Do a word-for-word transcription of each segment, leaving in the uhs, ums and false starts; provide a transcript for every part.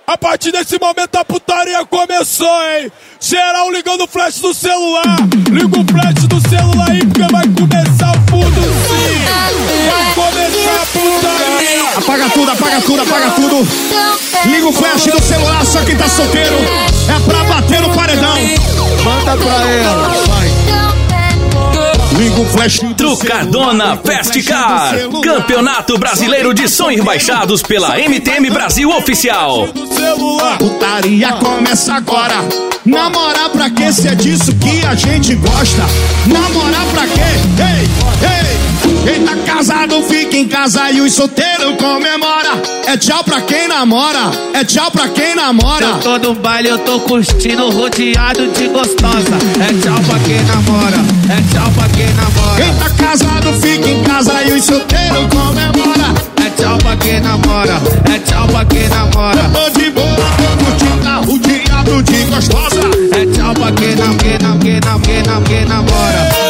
A partir desse momento a putaria começou, hein? Geral ligando o flash do celular. Liga o flash do celular aí porque vai começar o fundo sim. Vai começar a putaria. Apaga tudo, apaga tudo, apaga tudo. Liga o flash do celular, só quem tá solteiro. É pra bater no paredão. Manda pra ela, vai. Liga o flash do Trucadona Festcar, Campeonato Brasileiro de Sonhos Baixados pela M T M Brasil Oficial. Putaria começa agora. Namorar pra quê? Se é disso que a gente gosta. Namorar pra quê? Ei, ei. Quem tá casado fica em casa e os solteiros comemora. É tchau pra quem namora. É tchau pra quem namora. Eu tô no baile, eu tô curtindo, rodeado de gostosa. É tchau pra quem namora. É tchau pra quem namora. Quem tá casado fica em casa e os solteiros comemora. É tchau pra quem namora. É tchau pra quem namora. Eu tô de boa, tô curtindo, rodeado de gostosa. É tchau pra quem nam, quem nam, quem nam, quem nam, quem namora.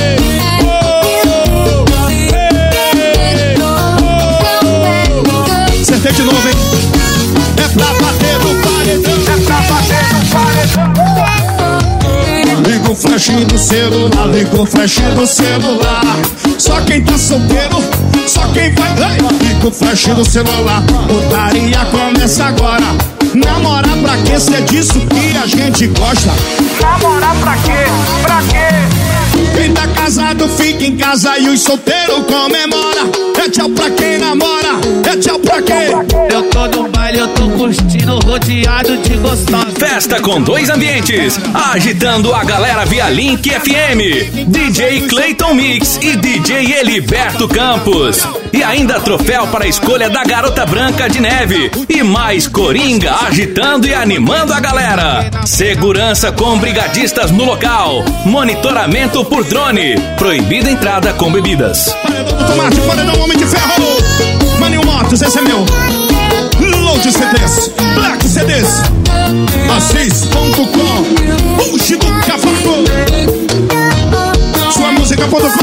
Acertei de novo, hein? É pra bater no paredão. É pra bater no paredão. Liga o flash do celular, liga o flash do celular. Só quem tá solteiro, só quem vai. Liga o flash do celular. Putaria começa agora. Namorar pra quê? Se é disso que a gente gosta. Namorar pra quê? Pra quê? Quem tá casado fica em casa e os solteiros comemora. É tchau pra quem namora. É tchau pra quem? Eu tô no baile, eu tô curtindo, rodeado de gostosa. Festa com dois ambientes, agitando a galera via Link F M. D J Clayton Mix e D J Eliberto Campos. E ainda troféu para a escolha da Garota Branca de Neve. E mais Coringa agitando e animando a galera. Segurança com brigadistas no local. Monitoramento por drone. Proibida entrada com bebidas. Paredão do Tomate, paredão Homem de Ferro. Maninho Motos, esse é meu. Load C Ds, Black C Ds. Assis ponto com. Puxe do Cavaco. Sua música ponto com.